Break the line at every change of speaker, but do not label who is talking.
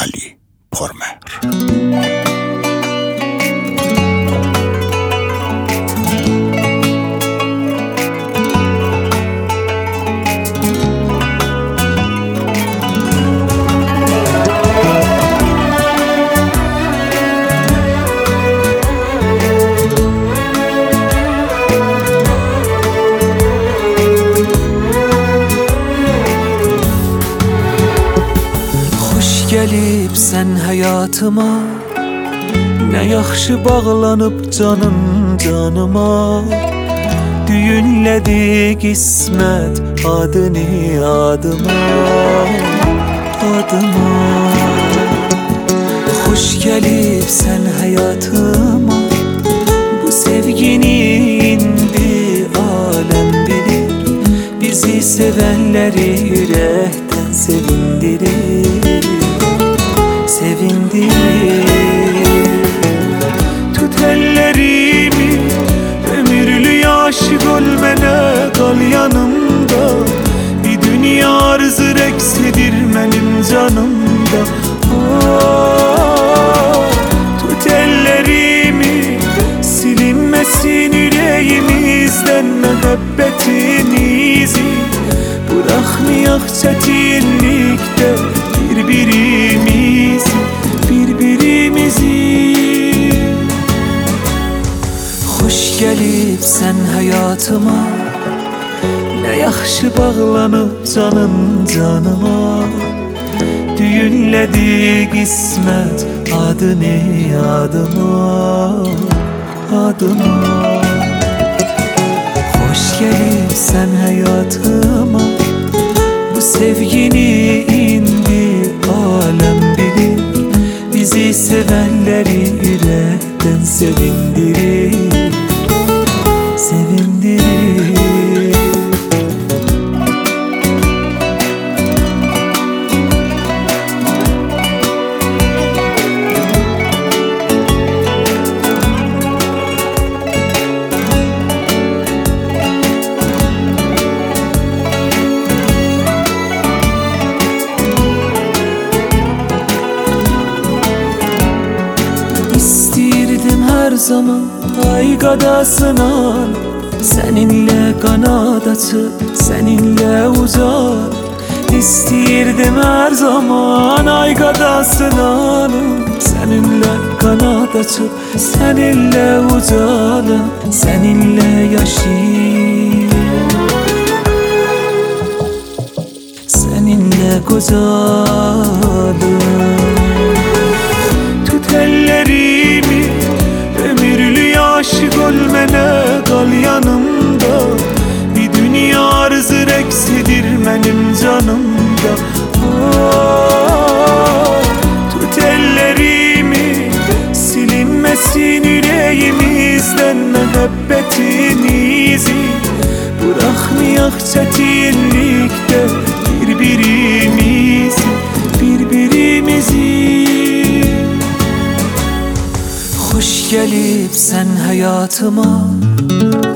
Ali Pormer.
Gəlib sən həyatıma, nə yaxşı bağlanıb canın canıma. Düyünlədi qismət adını adıma, adıma. Xoş gəlib sən həyatıma, bu sevgini indi aləm bilir. Bizi sevənləri ürəkdən sevindirir, sevindirir. Tut ellerimi, ömürlü aşık ol mənə, qal yanımda. Bir dünya arzu rəqsidir mənim canımda. Tut ellerimi, silinməsin ürəyimizdən məhəbbətimizi. Bırakmayak çətinlikdə birbirimizi, birbirimizi. Xoş gəlib sən həyatıma, nə yaxşı bağlanıb canım canıma. Düyünlədi qismət adını adıma, adıma. Xoş gəlib sən həyatıma, bu sevgini indi aləm bilir. Bizi sevənləri ürəkdən sevindirir, sevindirir. Her zaman ay qadasınan, seninle kanat açıp seninle uzak. İstirdim her zaman ay qadasınan, seninle kanat açıp seninle uzalım, seninle yaşayayım, seninle kocalım. Tut ellerimi, ömürlü aşık ol mənə, qal yanımda. Bir dünya arzu rəqsidir mənim canımda. Tut ellerimi, silinməsin ürəyimizdən məhəbbətimizi. Bırakmayak çətinlikdə birbirimizi, birbirimizi. Xoş gəlib sən həyatıma,